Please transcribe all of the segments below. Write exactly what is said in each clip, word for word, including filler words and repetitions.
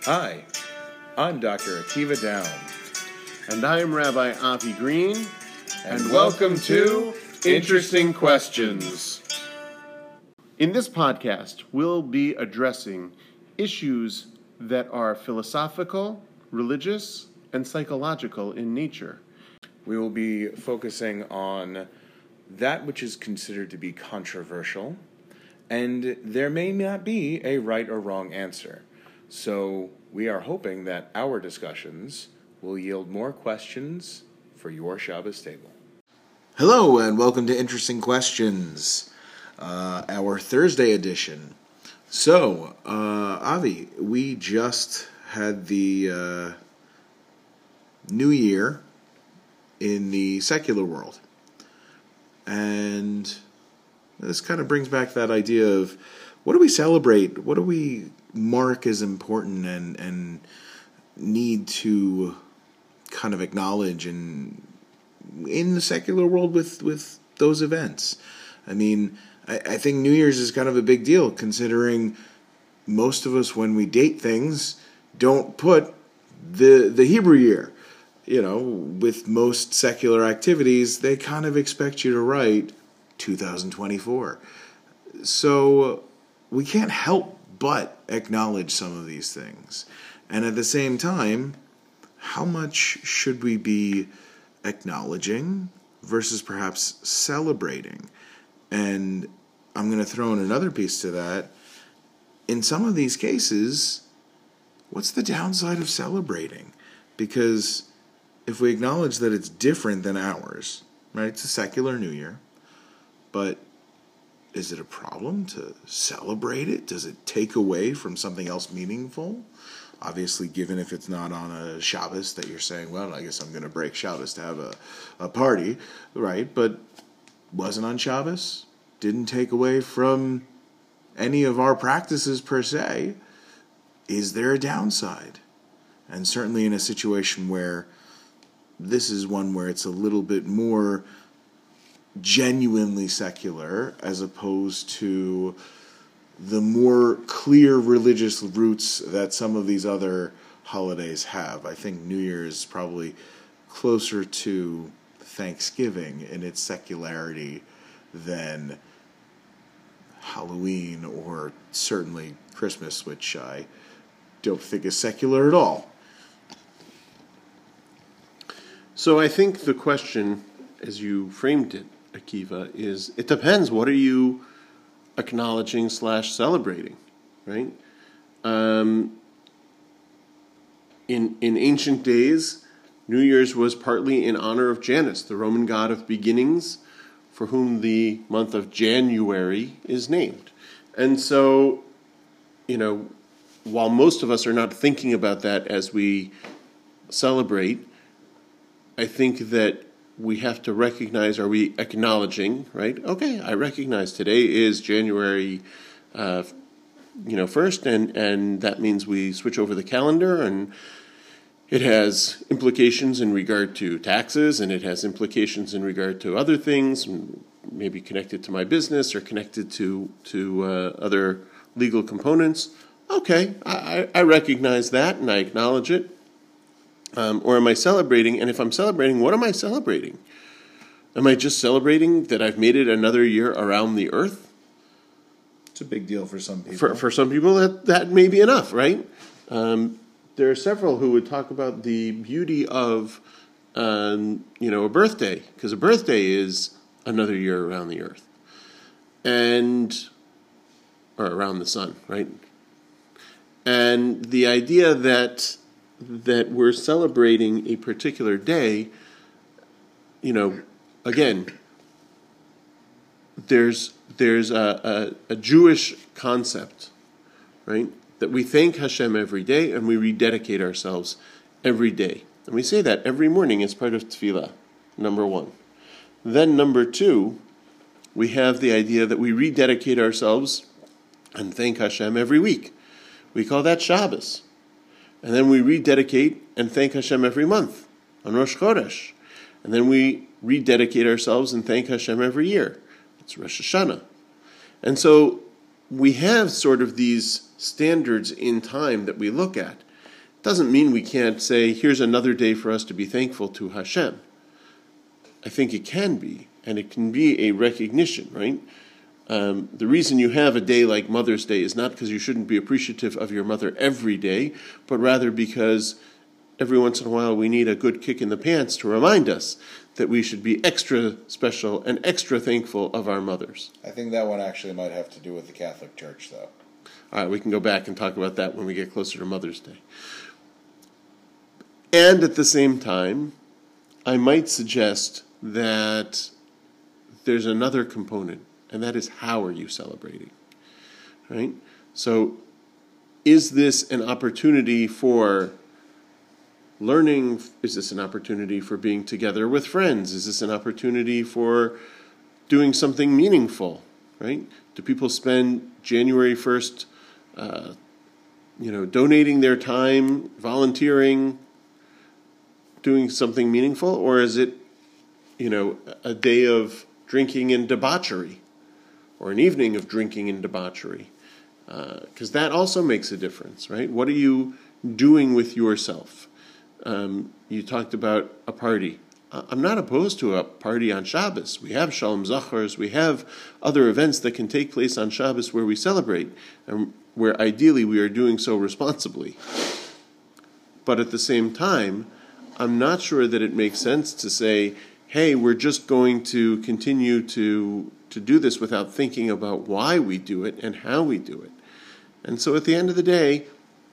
Hi, I'm Doctor Akiva Down. And I'm Rabbi Avi Green. And, and welcome to Interesting Questions. In this podcast, we'll be addressing issues that are philosophical, religious, and psychological in nature. We will be focusing on that which is considered to be controversial, and there may not be a right or wrong answer. So we are hoping that our discussions will yield more questions for your Shabbos table. Hello, and welcome to Interesting Questions, uh, our Thursday edition. So, uh, Avi, we just had the uh, New Year in the secular world. And this kind of brings back that idea of what do we celebrate? What do we mark as important and, and need to kind of acknowledge in, in the secular world with, with those events? I mean, I, I think New Year's is kind of a big deal, considering most of us, when we date things, don't put the the Hebrew year. You know, with most secular activities, they kind of expect you to write two thousand twenty-four. So we can't help but acknowledge some of these things. And at the same time, how much should we be acknowledging versus perhaps celebrating? And I'm going to throw in another piece to that. In some of these cases, what's the downside of celebrating? Because if we acknowledge that it's different than ours, right? It's a secular New Year, but is it a problem to celebrate it? Does it take away from something else meaningful? Obviously, given if it's not on a Shabbos that you're saying, well, I guess I'm going to break Shabbos to have a, a party, right? But wasn't on Shabbos, didn't take away from any of our practices per se. Is there a downside? And certainly in a situation where this is one where it's a little bit more genuinely secular as opposed to the more clear religious roots that some of these other holidays have. I think New Year's is probably closer to Thanksgiving in its secularity than Halloween or certainly Christmas, which I don't think is secular at all. So I think the question, as you framed it, Akiva, is it depends. What are you acknowledging slash celebrating, right? Um, in in ancient days, New Year's was partly in honor of Janus, the Roman god of beginnings, for whom the month of January is named. And so, you know, while most of us are not thinking about that as we celebrate, I think that we have to recognize, are we acknowledging, right? Okay, I recognize today is January, uh, you know, first, and, and that means we switch over the calendar, and it has implications in regard to taxes, and it has implications in regard to other things, maybe connected to my business or connected to to uh, other legal components. Okay, I, I recognize that and I acknowledge it. Um, or am I celebrating? And if I'm celebrating, what am I celebrating? Am I just celebrating that I've made it another year around the earth? It's a big deal for some people. For, for some people, that, that may be enough, right? Um, there are several who would talk about the beauty of, um, you know, a birthday, because a birthday is another year around the earth, and or around the sun, right? And the idea that that we're celebrating a particular day, you know, again, there's there's a, a, a Jewish concept, right, that we thank Hashem every day and we rededicate ourselves every day. And we say that every morning as part of tefillah, number one. Then number two, we have the idea that we rededicate ourselves and thank Hashem every week. We call that Shabbos. And then we rededicate and thank Hashem every month on Rosh Chodesh. And then we rededicate ourselves and thank Hashem every year. It's Rosh Hashanah. And so we have sort of these standards in time that we look at. doesn't mean we can't say, here's another day for us to be thankful to Hashem. I think it can be, and it can be a recognition, right? Um, the reason you have a day like Mother's Day is not because you shouldn't be appreciative of your mother every day, but rather because every once in a while we need a good kick in the pants to remind us that we should be extra special and extra thankful of our mothers. I think that one actually might have to do with the Catholic Church, though. All right, we can go back and talk about that when we get closer to Mother's Day. And at the same time, I might suggest that there's another component, and that is, how are you celebrating? Right? So is this an opportunity for learning? Is this an opportunity for being together with friends? Is this an opportunity for doing something meaningful? Right? Do people spend January first, uh, you know, donating their time, volunteering, doing something meaningful, or is it, you know, a day of drinking and debauchery, or an evening of drinking and debauchery? Because uh, that also makes a difference, right? What are you doing with yourself? Um, you talked about a party. I'm not opposed to a party on Shabbos. We have Shalom Zachars. We have other events that can take place on Shabbos where we celebrate, and where ideally we are doing so responsibly. But at the same time, I'm not sure that it makes sense to say, hey, we're just going to continue to to do this without thinking about why we do it and how we do it. And so at the end of the day,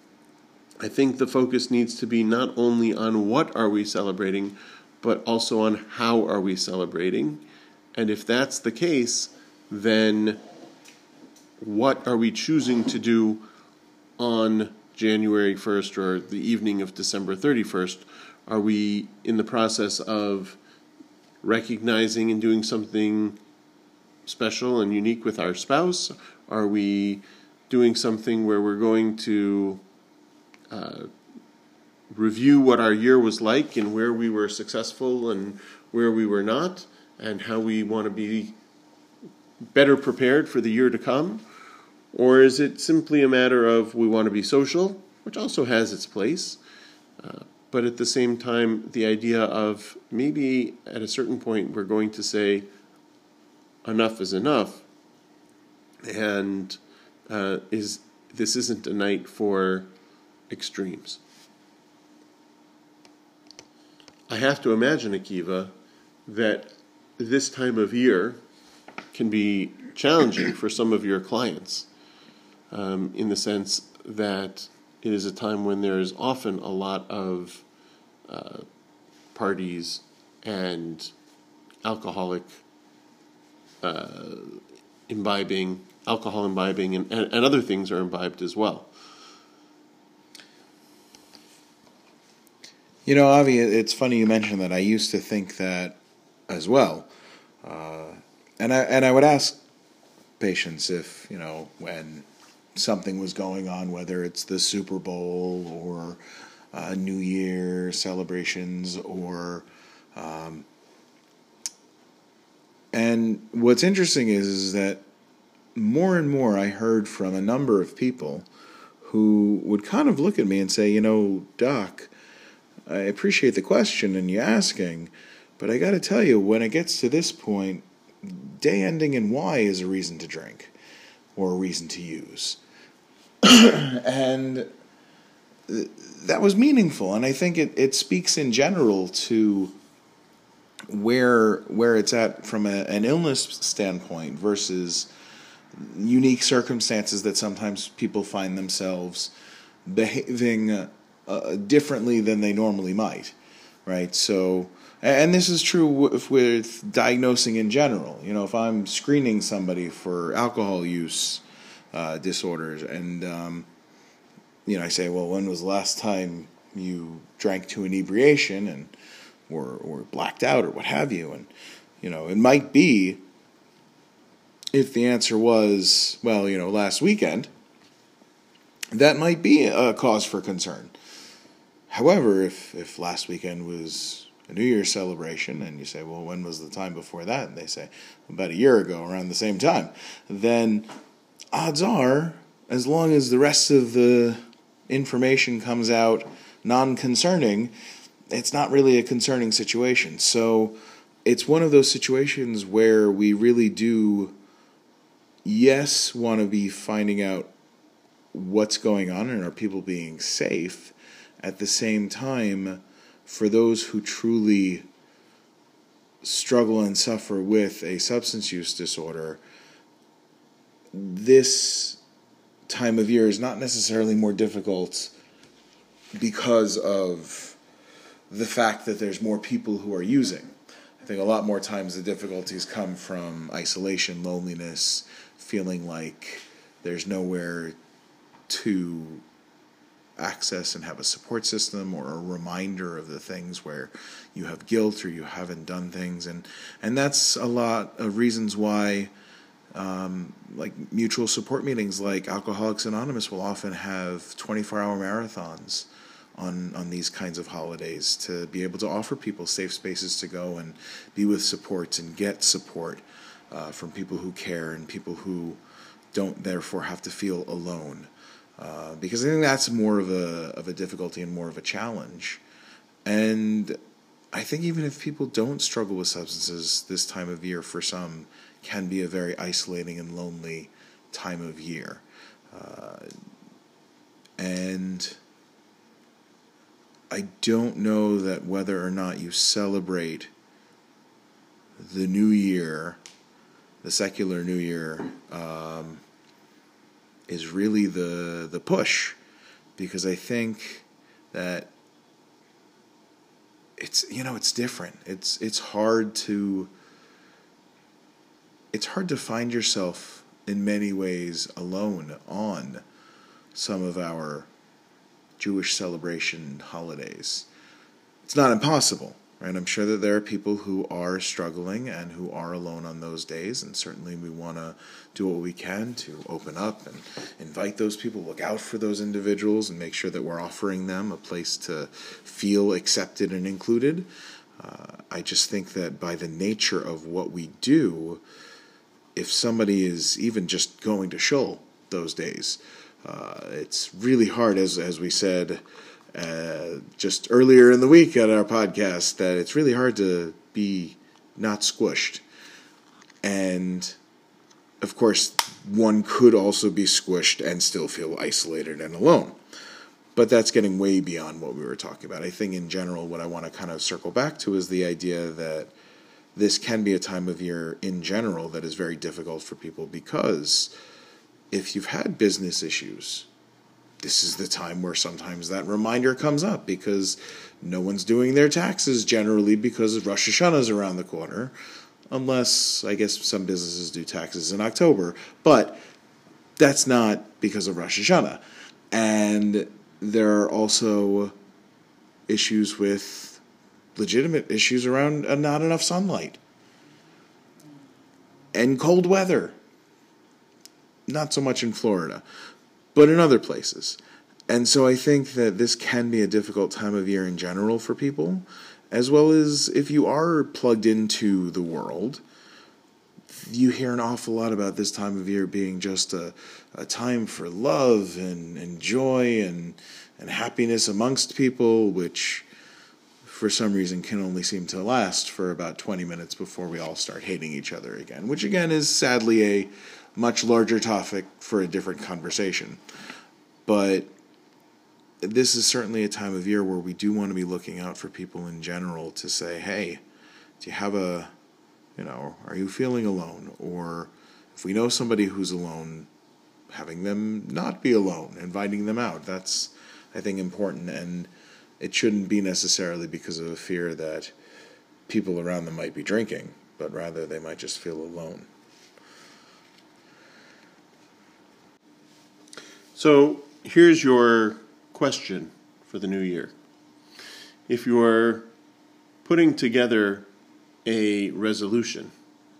I think the focus needs to be not only on what are we celebrating, but also on how are we celebrating. And if that's the case, then what are we choosing to do on January first or the evening of December thirty-first? Are we in the process of recognizing and doing something special and unique with our spouse? Are we doing something where we're going to uh, review what our year was like and where we were successful and where we were not, and how we want to be better prepared for the year to come? Or is it simply a matter of we want to be social, which also has its place, uh, but at the same time, the idea of maybe at a certain point we're going to say enough is enough, and uh, is this isn't a night for extremes. I have to imagine, Akiva, that this time of year can be challenging for some of your clients, um, in the sense that it is a time when there is often a lot of uh, parties and alcoholic uh, imbibing, alcohol imbibing, and, and, and other things are imbibed as well. You know, Avi, it's funny you mentioned that. I used to think that as well. Uh, and I and I would ask patients if, you know, when something was going on, whether it's the Super Bowl or uh, New Year celebrations or... Um, and what's interesting is, is that more and more I heard from a number of people who would kind of look at me and say, you know, Doc, I appreciate the question and you asking, but I got to tell you, when it gets to this point, day ending in Y is a reason to drink or a reason to use. And that was meaningful, and I think it, it speaks in general to where where it's at from a, an illness standpoint versus unique circumstances that sometimes people find themselves behaving uh, uh, differently than they normally might, right? So, and this is true with, with diagnosing in general. You know, if I'm screening somebody for alcohol use uh, disorders, and um, you know, I say, well, when was the last time you drank to inebriation and or or blacked out or what have you? And you know, it might be, if the answer was, well, you know, last weekend, that might be a cause for concern. However, if, if last weekend was a New Year's celebration and you say, well, when was the time before that? And they say, about a year ago, around the same time, then odds are, as long as the rest of the information comes out non-concerning, it's not really a concerning situation. So it's one of those situations where we really do, yes, want to be finding out what's going on and are people being safe. At the same time, for those who truly struggle and suffer with a substance use disorder, this time of year is not necessarily more difficult because of the fact that there's more people who are using. I think a lot more times the difficulties come from isolation, loneliness, feeling like there's nowhere to access and have a support system or a reminder of the things where you have guilt or you haven't done things. And, and that's a lot of reasons why um, like mutual support meetings like Alcoholics Anonymous will often have twenty-four hour marathons on, on these kinds of holidays to be able to offer people safe spaces to go and be with supports and get support uh, from people who care and people who don't therefore have to feel alone. Uh, because I think that's more of a of a difficulty and more of a challenge. And I think even if people don't struggle with substances, this time of year for some can be a very isolating and lonely time of year. Uh, and I don't know that whether or not you celebrate the new year, the secular new year, um, is really the the push, because I think that it's, you know, it's different. It's it's hard to it's hard to find yourself in many ways alone on some of our Jewish celebration holidays. It's not impossible, right? I'm sure that there are people who are struggling and who are alone on those days, and certainly we want to do what we can to open up and invite those people, look out for those individuals, and make sure that we're offering them a place to feel accepted and included. Uh, I just think that by the nature of what we do, if somebody is even just going to shul those days, uh, it's really hard, as as we said Uh, just earlier in the week at our podcast, that it's really hard to be not squished. And, of course, one could also be squished and still feel isolated and alone. But that's getting way beyond what we were talking about. I think in general what I want to kind of circle back to is the idea that this can be a time of year in general that is very difficult for people, because if you've had business issues, this is the time where sometimes that reminder comes up, because no one's doing their taxes generally because Rosh Hashanah is around the corner, unless I guess some businesses do taxes in October, but that's not because of Rosh Hashanah. And there are also issues with legitimate issues around uh, not enough sunlight and cold weather. Not so much in Florida, but in other places. And so I think that this can be a difficult time of year in general for people, as well as if you are plugged into the world. You hear an awful lot about this time of year being just a, a time for love and, and joy and, and happiness amongst people, which for some reason can only seem to last for about twenty minutes before we all start hating each other again, which again is sadly a much larger topic for a different conversation. But this is certainly a time of year where we do want to be looking out for people in general to say, hey, do you have a, you know, are you feeling alone? Or if we know somebody who's alone, having them not be alone, inviting them out. That's, I think, important. And it shouldn't be necessarily because of a fear that people around them might be drinking, but rather they might just feel alone. So here's your question for the new year. If you're putting together a resolution,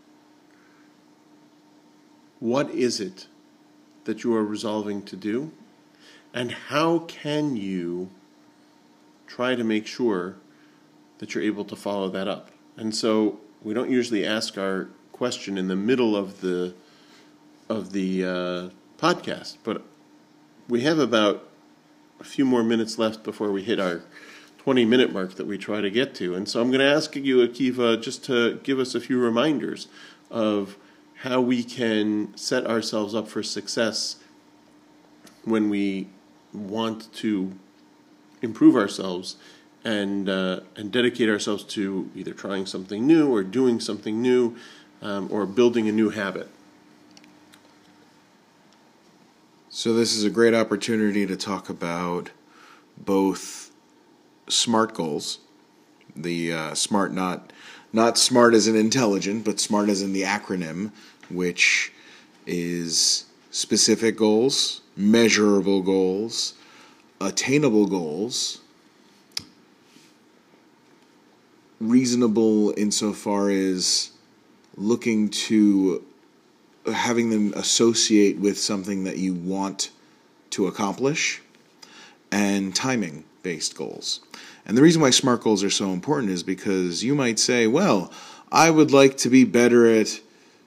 what is it that you are resolving to do? And how can you try to make sure that you're able to follow that up? And so we don't usually ask our question in the middle of the of the uh, podcast, but we have about a few more minutes left before we hit our twenty-minute mark that we try to get to. And so I'm going to ask you, Akiva, just to give us a few reminders of how we can set ourselves up for success when we want to improve ourselves and uh, and dedicate ourselves to either trying something new or doing something new um, or building a new habit. So this is a great opportunity to talk about both SMART goals, the uh, SMART not not SMART as in intelligent, but SMART as in the acronym, which is specific goals, measurable goals, attainable goals, reasonable insofar as looking to having them associate with something that you want to accomplish, and timing-based goals. And the reason why SMART goals are so important is because you might say, well, I would like to be better at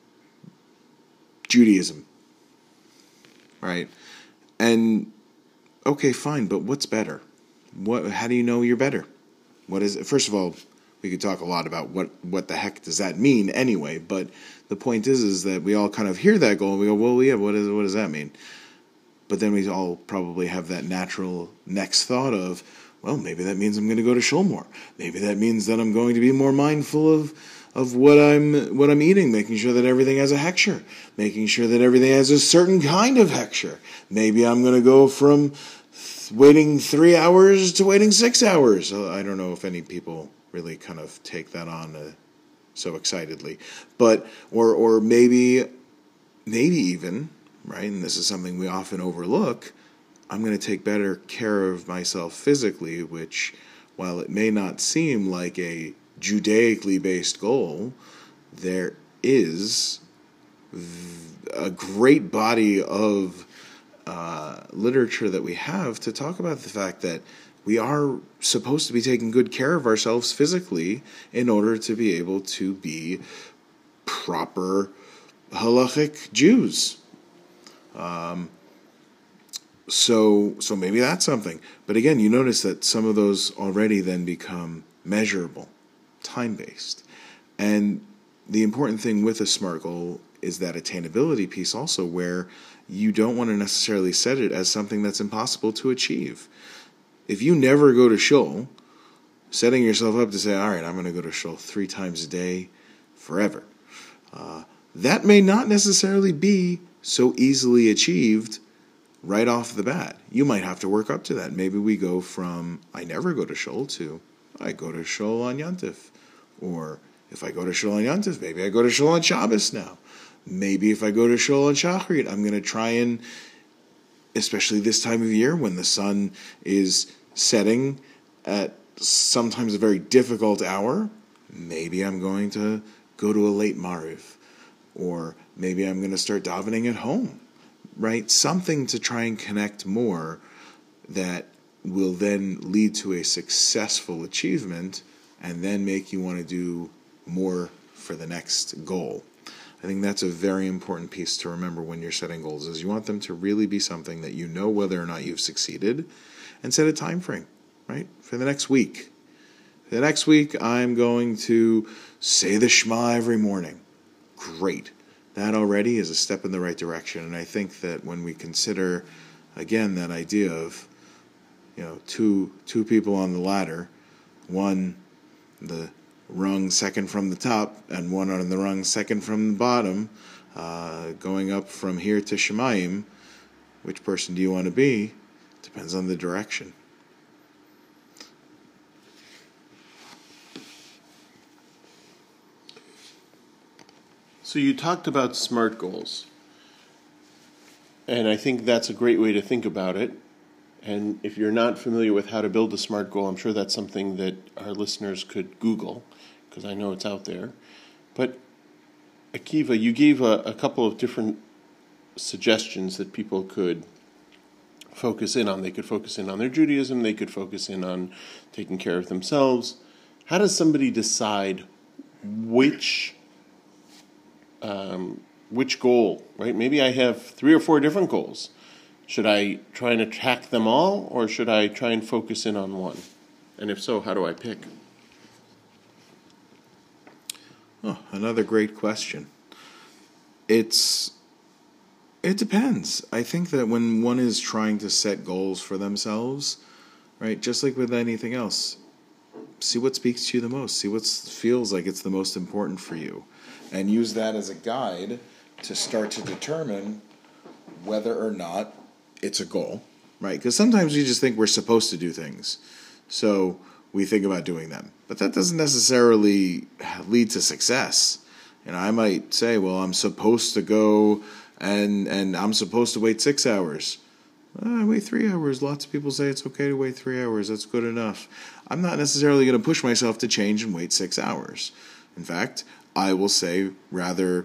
Judaism, right? And, okay, fine, but what's better? What? How do you know you're better? What is it? First of all, we could talk a lot about what, what the heck does that mean anyway, but the point is is that we all kind of hear that goal and we go, well, yeah, what, is, what does that mean? But then we all probably have that natural next thought of, well, maybe that means I'm going to go to shul more. Maybe that means that I'm going to be more mindful of of what I'm what I'm eating, making sure that everything has a hechsher, making sure that everything has a certain kind of hechsher. Maybe I'm going to go from th- waiting three hours to waiting six hours. Uh, I don't know if any people really kind of take that on uh, so excitedly, but or or maybe maybe even right, and this is something we often overlook. I'm going to take better care of myself physically, which, while it may not seem like a Judaically based goal, there is a great body of uh, literature that we have to talk about the fact that we are supposed to be taking good care of ourselves physically in order to be able to be proper halachic Jews. Um, so, so maybe that's something. But again, you notice that some of those already then become measurable, time-based. And the important thing with a SMART goal is that attainability piece also, where you don't want to necessarily set it as something that's impossible to achieve. If you never go to shul, setting yourself up to say, all right, I'm going to go to shul three times a day forever, uh, that may not necessarily be so easily achieved right off the bat. You might have to work up to that. Maybe we go from, I never go to shul, to, I go to shul on Yontif. Or if I go to shul on Yontif, maybe I go to shul on Shabbos now. Maybe if I go to shul on Shacharit, I'm going to try and, especially this time of year when the sun is setting at sometimes a very difficult hour, maybe I'm going to go to a late Mariv. Or maybe I'm going to start davening at home, right? Something to try and connect more that will then lead to a successful achievement and then make you want to do more for the next goal. I think that's a very important piece to remember when you're setting goals, is you want them to really be something that you know whether or not you've succeeded, and set a time frame, right? For the next week. For the next week, I'm going to say the Shema every morning. Great. That already is a step in the right direction. And I think that when we consider, again, that idea of, you know, two two people on the ladder, one the rung second from the top and one on the rung second from the bottom, uh, going up from here to Shemayim, which person do you want to be? Depends on the direction. So you talked about SMART goals, and I think that's a great way to think about it. And if you're not familiar with how to build a SMART goal, I'm sure that's something that our listeners could Google, because I know it's out there. But Akiva, you gave a, a couple of different suggestions that people could focus in on. They could focus in on their Judaism. They could focus in on taking care of themselves. How does somebody decide which um, which goal, right? Maybe I have three or four different goals. Should I try and attack them all, or should I try and focus in on one? And if so, how do I pick? Oh, another great question. It's it depends. I think that when one is trying to set goals for themselves, right, just like with anything else, see what speaks to you the most. See what feels like it's the most important for you. And use that as a guide to start to determine whether or not it's a goal, right? Because sometimes we just think we're supposed to do things. So we think about doing them. But that doesn't necessarily lead to success. And I might say, well, I'm supposed to go and and I'm supposed to wait six hours. Well, I wait three hours. Lots of people say it's okay to wait three hours. That's good enough. I'm not necessarily going to push myself to change and wait six hours. In fact, I will say rather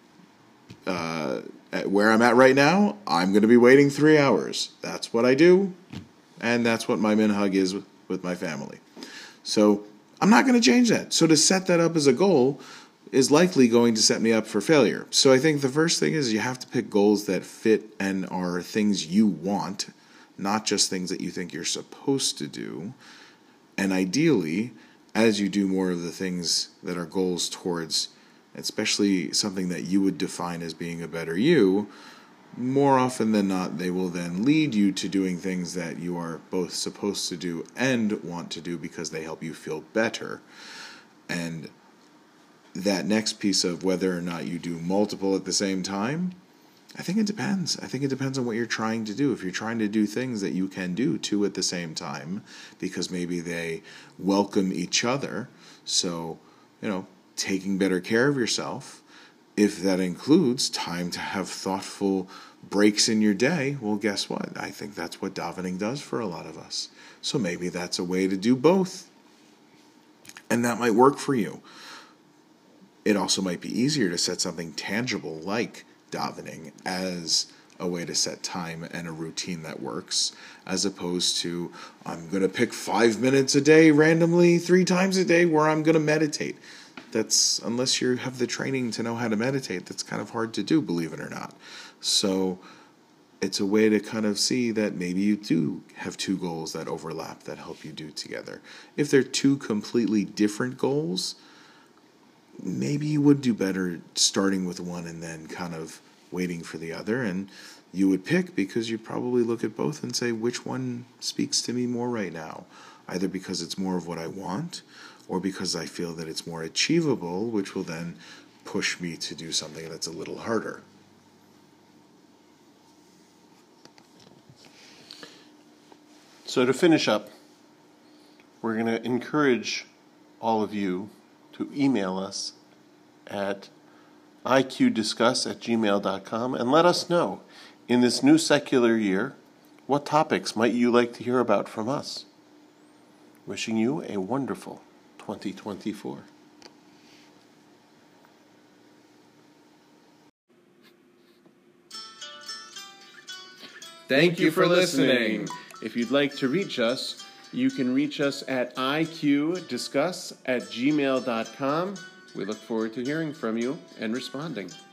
uh, at where I'm at right now, I'm going to be waiting three hours. That's what I do, and that's what my minhag is with, with my family. So I'm not going to change that. So to set that up as a goal is likely going to set me up for failure. So I think the first thing is you have to pick goals that fit and are things you want, not just things that you think you're supposed to do. And ideally, as you do more of the things that are goals towards, especially something that you would define as being a better you, more often than not, they will then lead you to doing things that you are both supposed to do and want to do because they help you feel better. And that next piece of whether or not you do multiple at the same time, I think it depends. I think it depends on what you're trying to do. If you're trying to do things that you can do two at the same time, because maybe they welcome each other, so, you know, taking better care of yourself, if that includes time to have thoughtful breaks in your day, well, guess what? I think that's what davening does for a lot of us. So maybe that's a way to do both. And that might work for you. It also might be easier to set something tangible like davening as a way to set time and a routine that works, as opposed to, I'm going to pick five minutes a day randomly three times a day where I'm going to meditate. That's, unless you have the training to know how to meditate, that's kind of hard to do, believe it or not. So it's a way to kind of see that maybe you do have two goals that overlap that help you do together. If they're two completely different goals, maybe you would do better starting with one and then kind of waiting for the other, and you would pick because you'd probably look at both and say, which one speaks to me more right now? Either because it's more of what I want, or because I feel that it's more achievable, which will then push me to do something that's a little harder. So to finish up, we're going to encourage all of you to email us at I Q discuss at gmail dot com and let us know, in this new secular year, what topics might you like to hear about from us. Wishing you a wonderful twenty twenty-four. Thank you for listening. If you'd like to reach us, you can reach us at I Q discuss at gmail dot com. We look forward to hearing from you and responding.